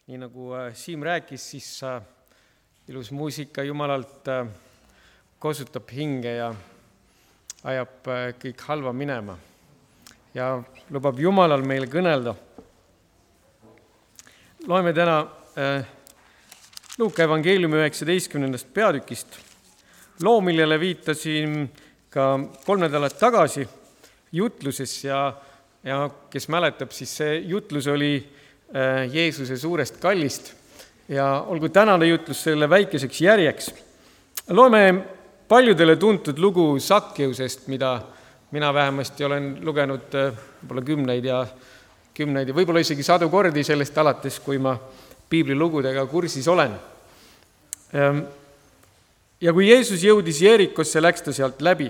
nii nagu Siim rääkis, siis ilus muusika Jumalalt kosutab hinge ja ajab kõik halva minema ja lubab Jumalal meile kõnelda. Loeme täna Luuka evangeeliumi 19. peatükist. Loo, millele viitasin ka 3 nädalat tagasi jutluses ja kes mäletab, siis see jutlus oli Jeesuse suurest kallist ja olgu tänane jutlus selle väikeseks järjeks. Loeme paljudele tuntud lugu Sakkeusest, mida mina vähemasti olen lugenud võib-olla kümneid ja võib-olla isegi 100 kordi sellest alates, kui ma piiblilugudega kursis olen. Ja kui Jeesus jõudis Jeerikosse, läks ta sealt läbi.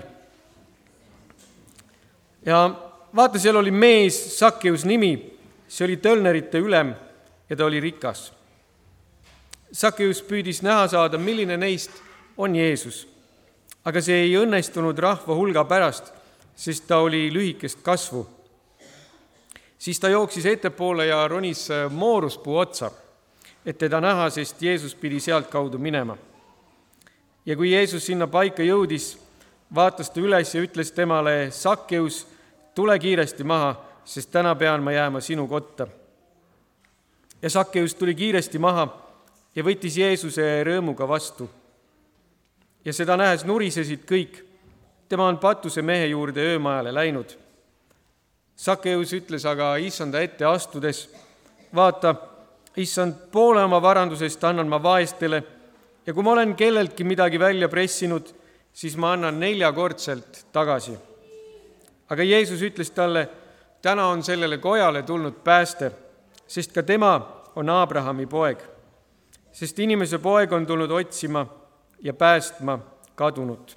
Ja vaata, seal oli mees, Sakkeus nimi, see oli tölnerite ülem ja ta oli rikas. Sakkeus püüdis näha saada, milline neist on Jeesus, aga see ei õnnestunud rahva hulga pärast, sest ta oli lühikest kasvu. Siis ta jooksis ettepoole ja ronis mooruspuu otsa, et teda näha, sest Jeesus pidi sealt kaudu minema. Ja kui Jeesus sinna paika jõudis, vaatas ta üles ja ütles temale: Sakkeus, tule kiiresti maha, sest täna pean ma jääma sinu kotta. Ja Sakkeus tuli kiiresti maha ja võttis Jeesuse rõõmuga vastu. Ja seda nähes nurisesid kõik, tema on patuse mehe juurde öömajale läinud. Sakkeus ütles aga issanda ette astudes: vaata, issand, poole oma varandusest annan ma vaestele ja kui ma olen kelleltki midagi välja pressinud, siis ma annan 4-kordselt tagasi. Aga Jeesus ütles talle: täna on sellele kojale tulnud pääste, sest ka tema on Abrahami poeg. Sest inimese poeg on tulnud otsima ja päästma kadunut.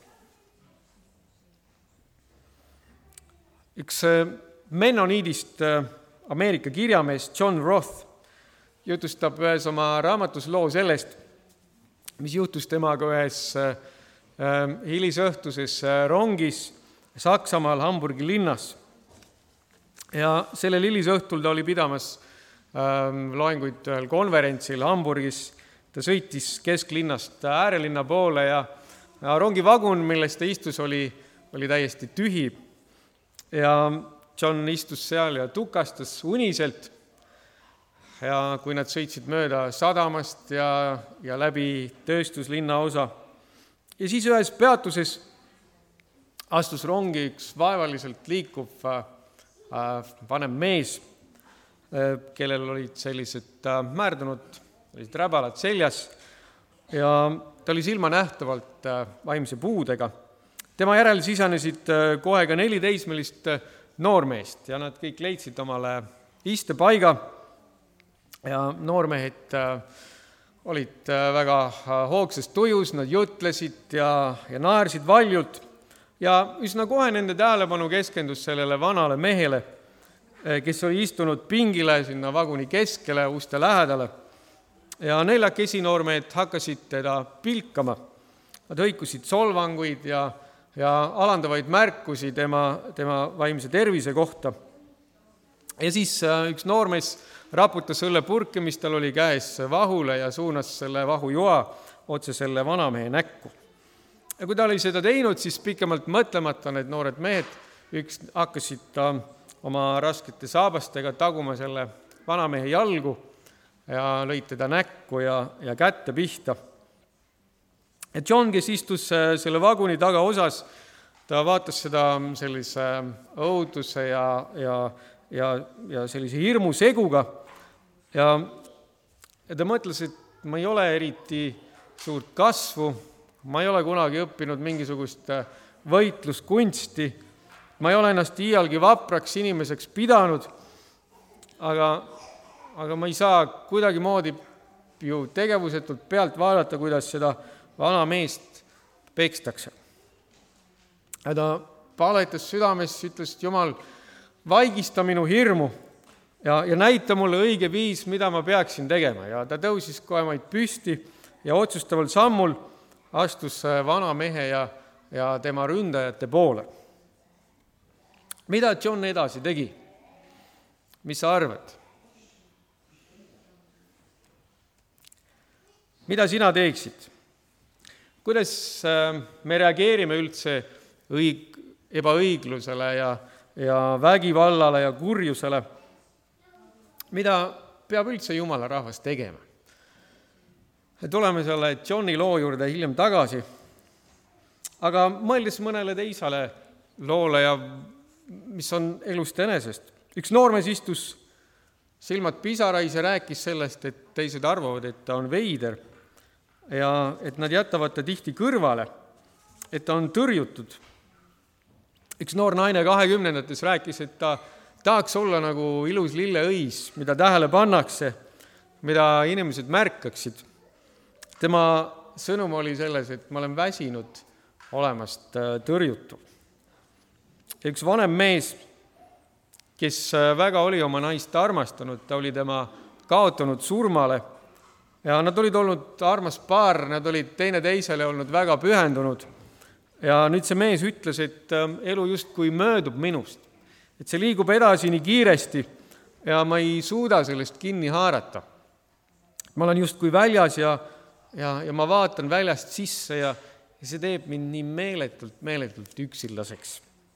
Üks Mennoniidist Ameerika kirjamees John Roth jutustab ühes oma raamatus loo sellest, mis juhtus temaga ühes hilisõhtuses rongis Saksamaal Hamburgi linnas. Ja sellel hilisõhtul ta oli pidamas loenguid ühel konverentsil Hamburgis. Ta sõitis kesklinnast äärelinna poole ja rongivagun, milles ta istus, oli täiesti tühi. Ja John istus seal ja tukastas uniselt. Ja kui nad sõitsid mööda sadamast ja läbi tööstuslinna osa. Ja siis ühes peatuses astus rongi üks vaevaliselt liikuv vanem mees, kellel olid sellised määrdunud räbalad seljas ja ta oli silmanähtavalt vaimse puudega. Tema järel sisenesid kohe ka 4 teismelist noormeest ja nad kõik leidsid omale istepaiga ja noormehed olid väga hoogsas tujus, nad jutlesid ja naersid valjult ja üsna kohe nende tähelepanu keskendus sellele vanale mehele, kes oli istunud pingile sinna vaguni keskele uste lähedale ja 4 esinoormehed hakkasid teda pilkama. Nad hõikusid solvanguid ja alandavaid märkusi tema vaimse tervise kohta. Ja siis üks noormees raputas õllepurki, mis tal oli käes, vahule ja suunas selle vahujoa otse selle vanamehe näkku. Ja kui ta oli seda teinud, siis pikemalt mõtlemata need noored mehed hakkasid oma raskete saabastega taguma selle vanamehe jalgu ja lõid teda näkku ja kätte pihta. Ja John, kes istus selle vaguni tagaosas, ta vaatas seda sellise õuduse ja sellise hirmu seguga ja ta mõtles, et ma ei ole eriti suurt kasvu, ma ei ole kunagi õppinud mingisugust võitluskunsti, ma ei ole ennast iialgi vapraks inimeseks pidanud, aga ma ei saa kuidagi moodi ju tegevusetult pealt vaadata, kuidas seda vana meest pekstakse. Ja ta paletas südames, ütles, et Jumal, vaigista minu hirmu ja näita mulle õige viis, mida ma peaksin tegema. Ja ta tõusis kohe maid püsti ja otsustaval sammul astus vana mehe ja tema ründajate poole. Mida John edasi tegi? Mis sa arvad? mida sina teeksid? Kuidas me reageerime üldse ebaõiglusele ja vägivallale ja kurjusele? Mida peab üldse Jumala rahvas tegema? Tuleme selle Johni loo juurde hiljem tagasi, aga mõeldes mõnele teisele loole ja mis on elust enesest. Üks noormees istus silmad pisarais ja rääkis sellest, et teised arvavad, et ta on veider ja et nad jätavad ta tihti kõrvale, et ta on tõrjutud. Üks noor naine 20-ndates rääkis, et ta tahaks olla nagu ilus lilleõis, mida tähele pannakse, mida inimesed märkaksid. Tema sõnum oli selles, et ma olen väsinud olemast tõrjutu. Üks vanem mees, kes väga oli oma naist armastanud, ta oli tema kaotanud surmale ja nad olid olnud armas paar, nad olid teineteisele olnud väga pühendunud. Ja nüüd see mees ütles, et elu justkui möödub minust, et see liigub edasi nii kiiresti ja ma ei suuda sellest kinni haarata. Ma olen justkui väljas ja ma vaatan väljast sisse ja see teeb mind nii meeletult üksillaseks.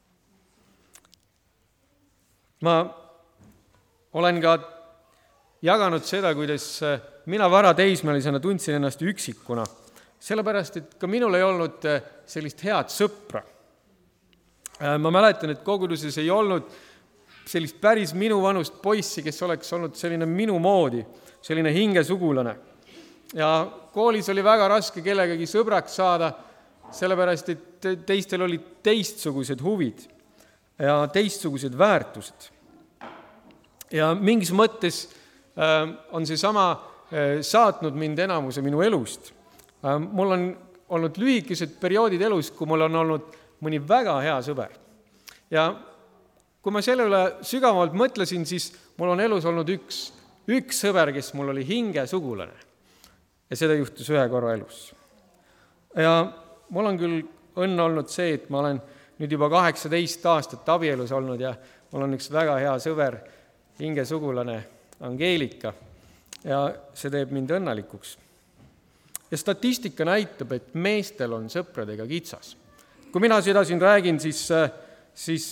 Ma olen ka jaganud seda, kuidas mina varateismelisena tundsin ennast üksikuna, sellepärast, et ka minul ei olnud sellist head sõpra. Ma mäletan, et koguduses ei olnud sellist päris minu vanust poissi, kes oleks olnud selline minu moodi, selline hingesugulane. Ja koolis oli väga raske kellegagi sõbraks saada, sellepärast, et teistel olid teistsugused huvid ja teistsugused väärtused. Ja mingis mõttes on see sama saatnud mind enamuse minu elust. Mul on olnud lühikesed perioodid elus, kui mul on olnud mõni väga hea sõber. Ja kui ma selle üle sügavalt mõtlesin, siis mul on elus olnud üks sõber, kes mul oli hingesugulane. Ja seda juhtus ühe korra elus. Ja mul on küll õnn olnud see, et ma olen nüüd juba 18 aastat abielus olnud ja mul on üks väga hea sõber, hingesugulane Angeelika ja see teeb mind õnnalikuks. Ja statistika näitab, et meestel on sõpradega kitsas. Kui mina seda siin räägin, siis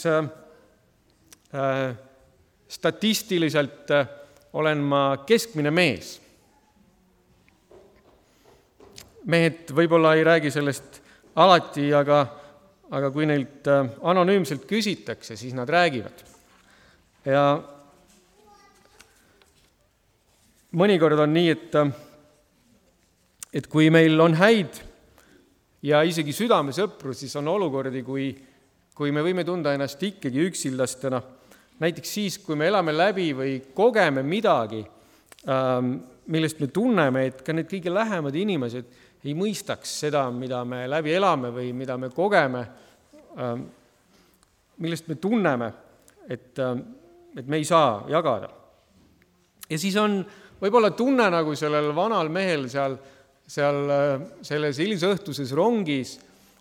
statistiliselt olen ma keskmine mees. Mehed võib-olla ei räägi sellest alati, aga kui neilt anonüümselt küsitakse, siis nad räägivad. Ja mõnikord on nii, et kui meil on häid ja isegi südamesõpru, siis on olukordi, kui me võime tunda ennast ikkagi üksildastena. Näiteks siis, kui me elame läbi või kogeme midagi, millest me tunneme, et ka need kõige lähemad inimesed ei mõistaks seda, mida me läbi elame või mida me kogeme, millest me tunneme, et me ei saa jagada. Ja siis on võib-olla tunne nagu sellel vanal mehel seal selles hilisõhtuses rongis,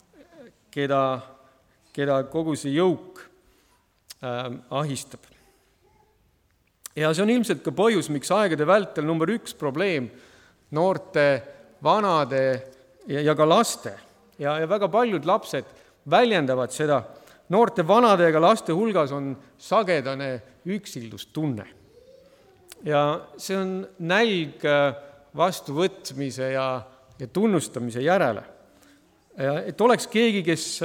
keda kogu see jõuk ahistab. Ja see on ilmselt ka põhjus, miks aegade vältel number 1 probleem noorte, vanade ja ka laste ja väga paljud lapsed väljendavad seda. Noorte, vanade ja ka laste hulgas on sagedane üksildustunne. Ja see on nälg vastuvõtmise ja tunnustamise järele. Et oleks keegi,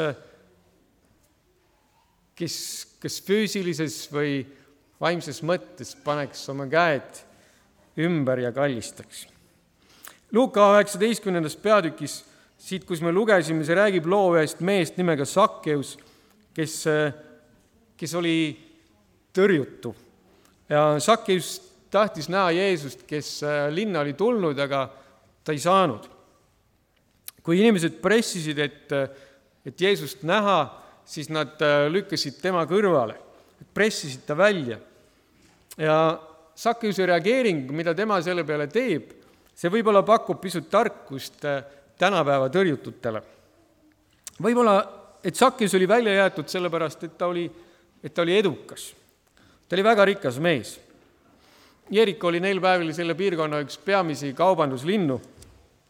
kes füüsilises või vaimses mõttes paneks oma käed ümber ja kallistaks. Luuka 19. peatükis, siit kus me lugesime, see räägib loo ühest meest nimega Sakkeus, kes oli tõrjutu. Ja Sakkeus tahtis näha Jeesust, kes linna oli tulnud, aga ta ei saanud. Kui inimesed pressisid, et Jeesust näha, siis nad lükkasid tema kõrvale, pressisid ta välja. Ja Sakkeuse reageering, mida tema selle peale teeb, see võib-olla pakub pisut tarkust tänapäeva tõrjututele. Võib-olla, et Sakkeus oli välja jäetud sellepärast, et ta oli edukas. Ta oli väga rikas mees. Jeriko oli neil päevil selle piirkonna üks peamisi kaubanduslinnu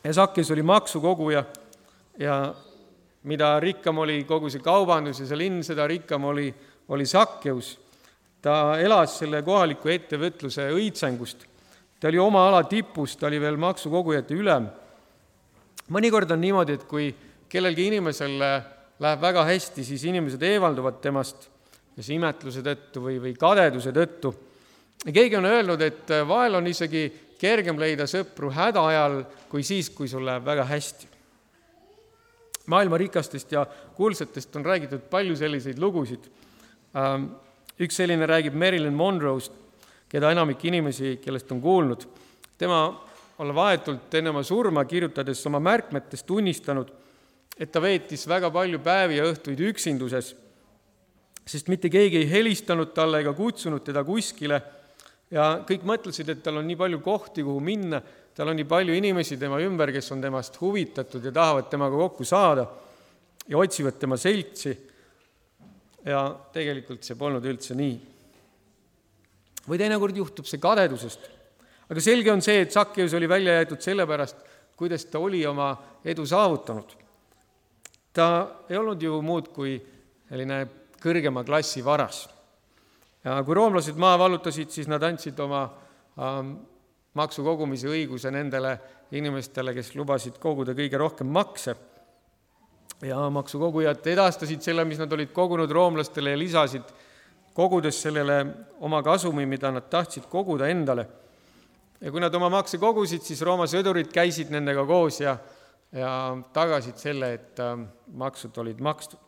Ja Sakkeus oli maksukoguja ja mida rikkam oli kogu see kaubandus ja see linn, seda rikkam oli Sakkeus. Ta elas selle kohaliku ettevõtluse õitsengust. Ta oli oma ala tipus, ta oli veel maksukogujate ülem. Mõnikord on niimoodi, et kui kellelgi inimesel läheb väga hästi, siis inimesed eevalduvad temast kas imetluse tõttu või kadeduse tõttu. Ja keegi on öelnud, et vahel on isegi kergem leida sõpru häda ajal kui siis, kui sul läheb väga hästi. Maailma rikastest ja kuulsatest on räägitud palju selliseid lugusid. Üks selline räägib Marilyn Monroe'st, keda enamik inimesi, kellest on kuulnud. Tema on vahetult enne oma surma kirjutades oma märkmetes tunnistanud, et ta veetis väga palju päevi ja õhtuid üksinduses, sest mitte keegi ei helistanud talle ega kutsunud teda kuskile ja kõik mõtlesid, et tal on nii palju kohti, kuhu minna, tal on nii palju inimesi tema ümber, kes on temast huvitatud ja tahavad temaga kokku saada ja otsivad tema seltsi. Ja tegelikult see polnud üldse nii. Või teinekord juhtub see kadedusest. Aga selge on see, et Sakkeus oli välja jäetud sellepärast, kuidas ta oli oma edu saavutanud. Ta ei olnud ju muud kui selline kõrgema klassi varas. Ja kui roomlased maa vallutasid, siis nad andsid oma maksukogumise õiguse nendele inimestele, kes lubasid koguda kõige rohkem makse. Ja maksukogujad edastasid selle, mis nad olid kogunud roomlastele ja lisasid, kogudes sellele oma kasumi, mida nad tahtsid koguda endale. Ja kui nad oma makse kogusid, siis Rooma sõdurid käisid nendega koos ja tagasid selle, et maksud olid makstud.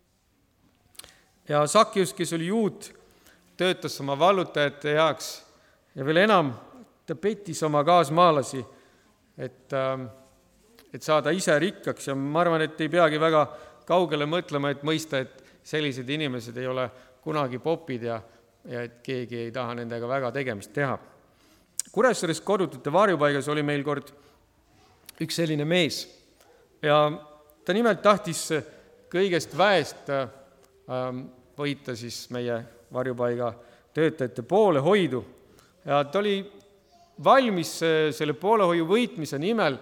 Ja Sakkeus, kes oli juut, töötas oma vallutajate heaks ja veel enam, ta pettis oma kaasmaalasi, et saada ise rikkaks ja ma arvan, et ei peagi väga kaugele mõtlema, et mõista, et sellised inimesed ei ole kunagi popid ja et keegi ei taha nendega väga tegemist teha. Kuressaares kodutute varjupaigas oli meil kord üks selline mees ja ta nimelt tahtis kõigest väest võita siis meie varjupaiga töötajate poolehoidu ja ta oli valmis selle poolehoiu võitmise nimel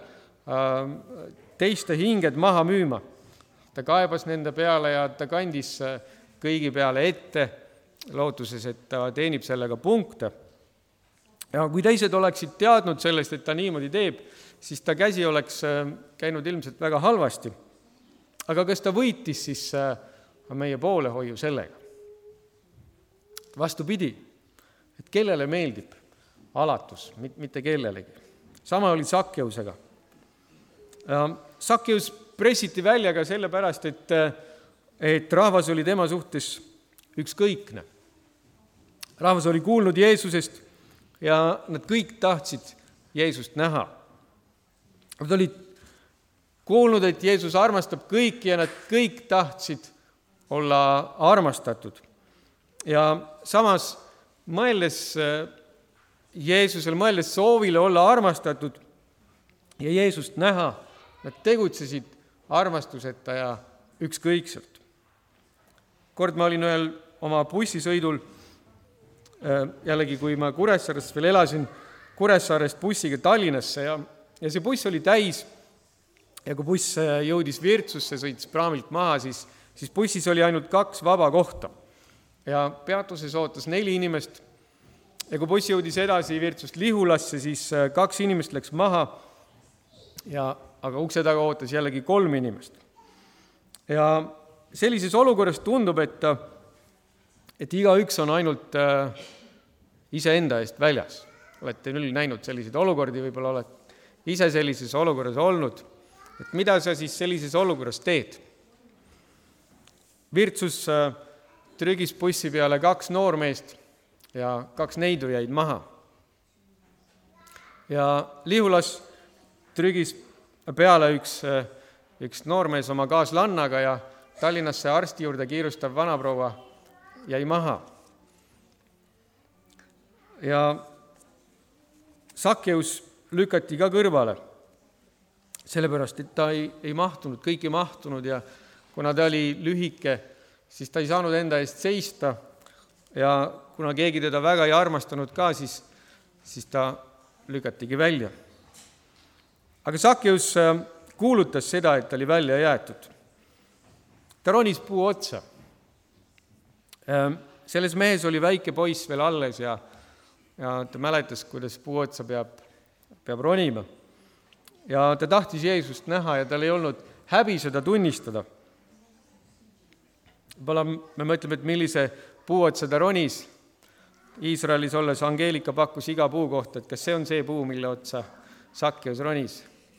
teiste hinged maha müüma. Ta kaebas nende peale ja ta kandis kõigi peale ette, lootuses, et ta teenib sellega punkte. Ja kui teised oleksid teadnud sellest, et ta niimoodi teeb, siis ta käsi oleks käinud ilmselt väga halvasti. Aga kas ta võitis siis meie poolehoiu sellega? Vastupidi, et kellele meeldib alatus, mitte kellelegi. Sama oli Sakkeusega. Sakkeus pressiti välja ka sellepärast, et rahvas oli tema suhtes ükskõikne. Rahvas oli kuulnud Jeesusest ja nad kõik tahtsid Jeesust näha. Nad olid kuulnud, et Jeesus armastab kõiki ja nad kõik tahtsid olla armastatud. Ja samas mõeldes Jeesusel, mõeldes soovile olla armastatud ja Jeesust näha, nad tegutsesid armastuseta ja ükskõikselt. Kord ma olin ühel oma bussisõidul, jällegi kui ma Kuressaarest veel elasin, Kuressaarest bussiga Tallinnasse ja see buss oli täis ja kui buss jõudis Virtsusse, sõitis praamilt maha, siis bussis oli ainult 2 vaba kohta ja peatuses ootas 4 inimest ja kui buss jõudis edasi Virtsust Lihulasse, siis 2 inimest läks maha aga ukse taga ootas jällegi 3 inimest. Ja sellises olukorras tundub, et igaüks on ainult iseenda eest väljas. Olete küll näinud selliseid olukordi, võib-olla olete ise sellises olukorras olnud. Et mida sa siis sellises olukorras teed? Virtsus trügis bussi peale 2 noormeest ja 2 neidu jäid maha. Ja Lihulas trügis peale üks noormees oma kaaslannaga ja Tallinnasse arsti juurde kiirustav vanaproua jäi maha. Ja Sakkeus lükati ka kõrvale, sellepärast, et ta ei mahtunud, kõik ei mahtunud ja kuna ta oli lühike, siis ta ei saanud enda eest seista ja kuna keegi teda väga ei armastanud ka, siis ta lükatigi välja. Aga Sakkeus kuulutas seda, et ta oli välja jäetud. Ta ronis puu otsa. Selles mehes oli väike poiss veel alles ja ta mäletas, kuidas puu otsa peab ronima. Ja ta tahtis Jeesust näha ja tal ei olnud häbi seda tunnistada. Võib-olla me mõtleme, et millise puu otsa ta ronis. Iisraelis olles Angeelika pakkus iga puu kohta, et kas see on see puu, mille otsa Sakkeus ronis.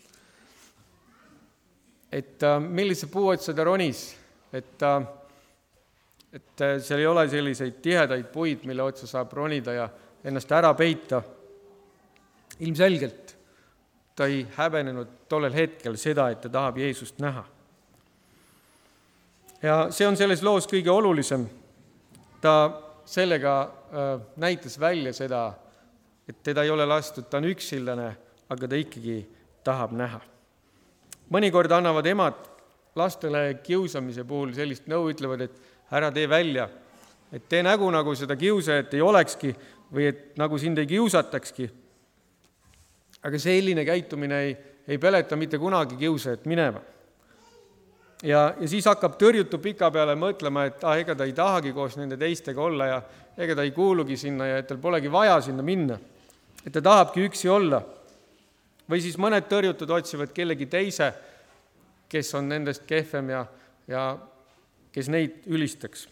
Et millise puu otsa ta ronis, et seal ei ole selliseid tihedaid puid, mille otsa saab ronida ja ennast ära peita. Ilmselgelt ta ei häbenenud tollel hetkel seda, et ta tahab Jeesust näha. Ja see on selles loos kõige olulisem. Ta sellega näitas välja seda, et teda ei ole lastud, ta on üksildane, aga ta ikkagi tahab näha. Mõnikord annavad emad lastele kiusamise puhul sellist nõu, ütlevad, et ära tee välja, et tee nägu, nagu seda kiusajat ei olekski või et nagu sind ei kiusatakski. Aga selline käitumine ei peleta mitte kunagi kiusajat minema. Ja siis hakkab tõrjutu pika peale mõtlema, et ega ta ei tahagi koos nende teistega olla ja ega ta ei kuulugi sinna ja et tal polegi vaja sinna minna. Et ta tahabki üksi olla. Või siis mõned tõrjutud otsivad kellegi teise, kes on nendest kehvem ja kes neid ülistaks.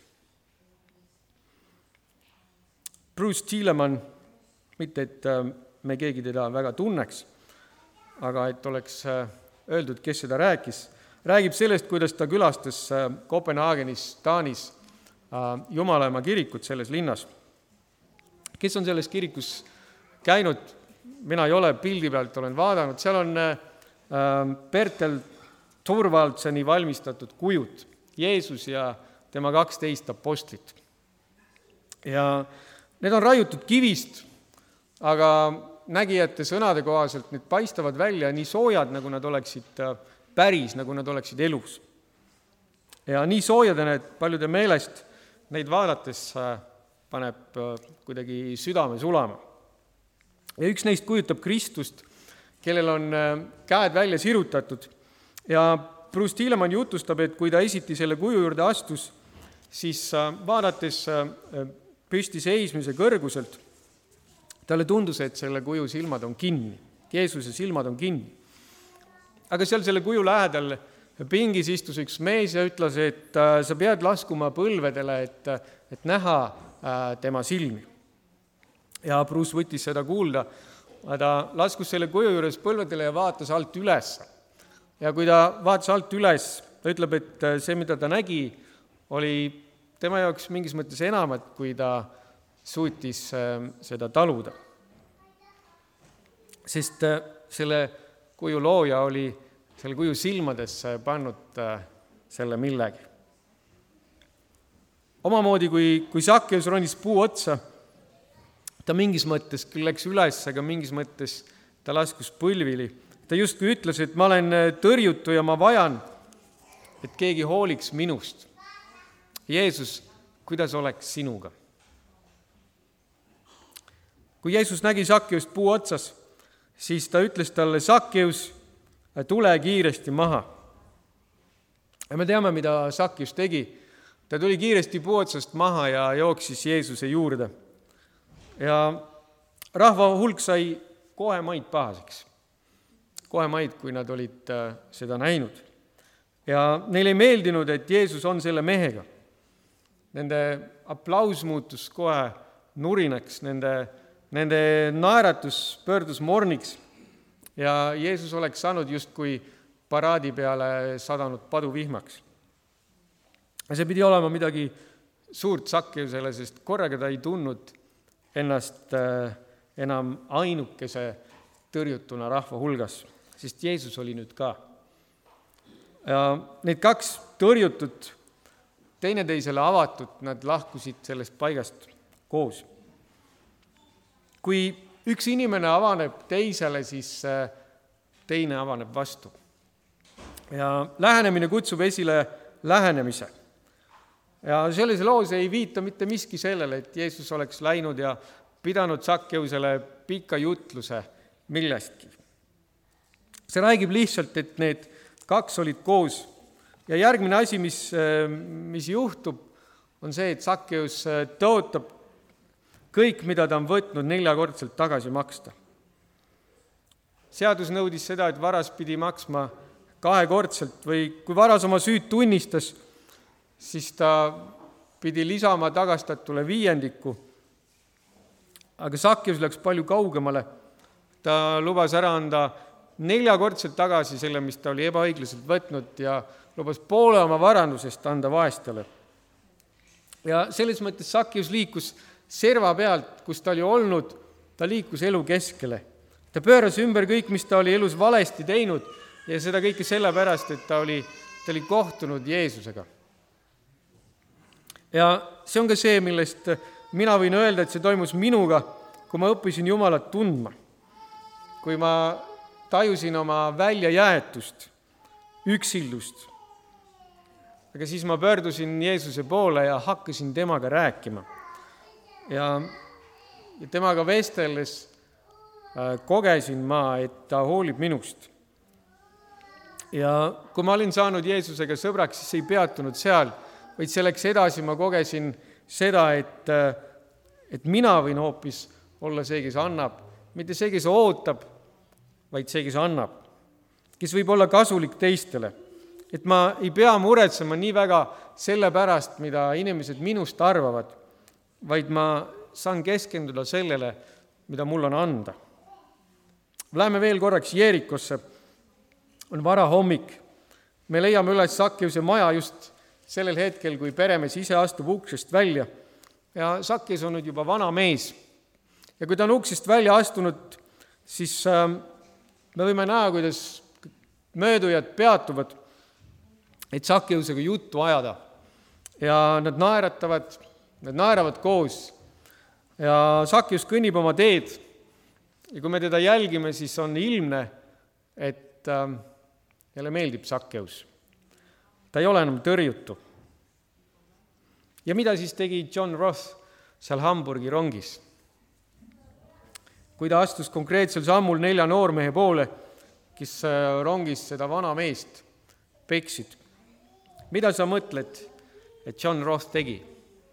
Bruce Thielemann, mitte et me keegi teda väga tunneks, aga et oleks öeldud, kes seda räägib sellest, kuidas ta külastas Kopenhaagenis, Taanis Jumalaema kirikut selles linnas. Kes on selles kirikus käinud? Mina ei ole, pildi pealt olen vaadanud. Seal on Bertel Thorvaldseni valmistatud kujud, Jeesus ja tema 12 apostlit. Ja need on raiutud kivist, aga nägijate sõnade kohaselt need paistavad välja nii soojad, nagu nad oleksid päris, nagu nad oleksid elus. Ja nii soojadena, et paljude meelest neid vaadates paneb kuidagi südame sulama. Ja üks neist kujutab Kristust, kellel on käed välja sirutatud. Ja Bruce Thielemann jutustab, et kui ta esiti selle kuju juurde astus, siis vaadates püsti seismise kõrguselt, talle tundus, et selle kuju silmad on kinni. Jeesuse silmad on kinni. Aga seal selle kuju lähedal pingis istus üks mees ja ütles, et sa pead laskuma põlvedele, et näha tema silmi. Ja Bruce võttis seda kuulda, ta laskus selle kuju juures põlvedele ja vaatas alt üles. Ja kui ta vaatas alt üles, ta ütleb, et see, mida ta nägi, oli tema jaoks mingis mõttes enamat, kui ta suutis seda taluda. Sest selle kuju looja oli selle kuju silmadesse pannud selle millegi. Omamoodi, kui Sakkeus ronis puu otsa, ta mingis mõttes küll läks üles, aga mingis mõttes ta laskus põlvili. Ta justkui ütles, et ma olen tõrjutu ja ma vajan, et keegi hooliks minust. Jeesus, kuidas oleks sinuga? Kui Jeesus nägi Sakkeust puu otsas, siis ta ütles talle, Sakkeus, tule kiiresti maha. Ja me teame, mida Sakkeus tegi. Ta tuli kiiresti puu otsast maha ja jooksis Jeesuse juurde. Ja rahva hulk sai kohe maid pahaseks. Kohe maid, kui nad olid seda näinud. Ja neile ei meeldinud, et Jeesus on selle mehega. Nende aplaus muutus kohe nurinaks, nende naeratus pöördus morniks ja Jeesus oleks saanud justkui paraadi peale sadanud paduvihmaks. See pidi olema midagi suurt Sakkeusele, sest korraga ta ei tundnud ennast enam ainukese tõrjutuna rahva hulgas, sest Jeesus oli nüüd ka. Ja need kaks tõrjutut, teineteisele avatud, nad lahkusid sellest paigast koos. Kui üks inimene avaneb teisele, siis teine avaneb vastu. Ja lähenemine kutsub esile lähenemise. Ja selles loos ei viita mitte miski sellele, et Jeesus oleks läinud ja pidanud Sakkeusele pika jutluse millestki. see räägib lihtsalt, et need kaks olid koos. Ja järgmine asi, mis juhtub, on see, et Sakkeus tõotab kõik, mida ta on võtnud, 4-kordselt tagasi maksta. Seadus nõudis seda, et varas pidi maksma 2-kordselt või kui varas oma süüd tunnistas, siis ta pidi lisama tagastatule 5. Aga Sakkeus läks palju kaugemale. Ta lubas ära anda 4-kordselt tagasi selle, mis ta oli ebaõiglaselt võtnud ja lubas poole oma varandusest anda vaestele. Ja selles mõttes Sakkeus liikus serva pealt, kus ta oli olnud, ta liikus elu keskele. Ta pööras ümber kõik, mis ta oli elus valesti teinud ja seda kõike sellepärast, et ta oli kohtunud Jeesusega. Ja see on ka see, millest mina võin öelda, et see toimus minuga, kui ma õppisin Jumalat tundma. Kui ma tajusin oma väljajäetust, üksildust. Aga siis ma pöördusin Jeesuse poole ja hakkasin temaga rääkima. Ja temaga vesteldes kogesin ma, et ta hoolib minust. Ja kui ma olin saanud Jeesusega sõbraks, siis ei peatunud seal, vaid selleks edasi ma kogesin seda, et mina võin hoopis olla see, kes annab, mitte see, kes ootab, vaid see, kes annab, kes võib olla kasulik teistele. Et ma ei pea muretsema nii väga selle pärast, mida inimesed minust arvavad, vaid ma saan keskenduda sellele, mida mul on anda. Läheme veel korraks Jeerikosse. On varahommik. Me leiame üles Sakkeuse maja just sellel hetkel, kui peremees ise astub uksest välja. Ja Sakkeus on nüüd juba vana mees. Ja kui ta on uksest välja astunud, siis me võime näha, kuidas möödujad peatuvad, et Sakkeusega juttu ajada. Ja nad naeravad koos. Ja Sakkeus kõnnib oma teed. Ja kui me teda jälgime, siis on ilmne, et jälle meeldib Sakkeus. Ta ei ole enam tõrjutu. Ja mida siis tegi John Roth seal Hamburgi rongis? Kui ta astus konkreetsel sammul 4 noormehe poole, kes rongis seda vana meest peksid. Mida sa mõtled, et John Roth tegi?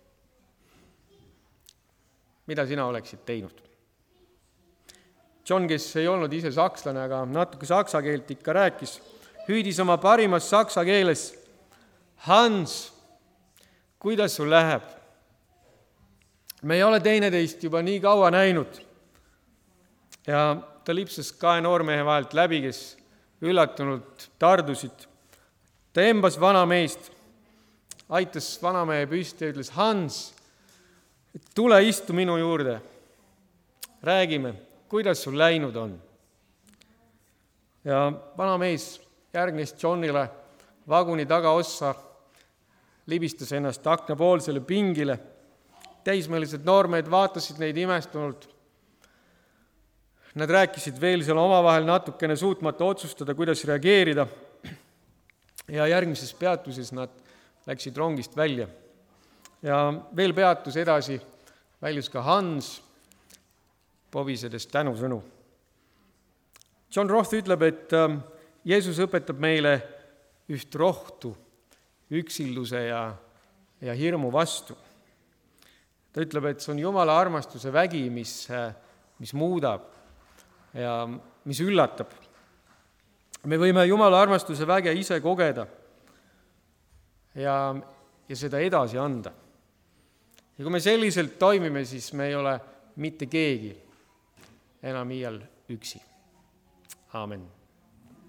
Mida sina oleksid teinud? John, kes ei olnud ise sakslane, aga natuke saksa keelt ikka rääkis, hüüdis oma parimas saksa keeles: Hans, kuidas sul läheb? Me ei ole teineteist juba nii kaua näinud. Ja ta lipsas 2 noormehe vahelt läbi, kes üllatunult tardusid. Ta embas vanameest, aitas vanamehe püsti ja ütles: Hans, tule istu minu juurde. Räägime, kuidas sul läinud on. Ja vanamees järgnes Johnile vaguni tagaossa, libistas ennast aknapoolsele pingile. Täismeelised noormehed vaatasid neid imestunult. Nad rääkisid veel seal omavahel natukene suutmata otsustada, kuidas reageerida. Ja järgmises peatuses nad läksid rongist välja. Ja veel peatus edasi, väljus ka Hans, pobisedes tänusõnu. John Roth ütleb, et Jeesus õpetab meile üht rohtu, üksilduse ja hirmu vastu. Ta ütleb, et see on Jumala armastuse vägi, mis muudab ja mis üllatab. Me võime Jumala armastuse väge ise kogeda ja seda edasi anda. Ja kui me selliselt toimime, siis me ei ole mitte keegi enam iial üksi. Aamen.